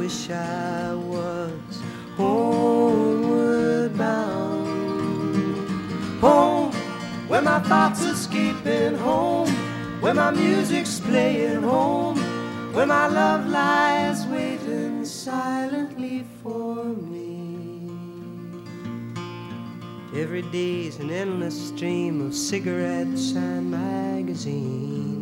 wish I was homeward bound. Home, where my thoughts escaping, home, where my music's playing, home, where my love lies waiting silently for me. Every day's an endless stream of cigarettes and magazines.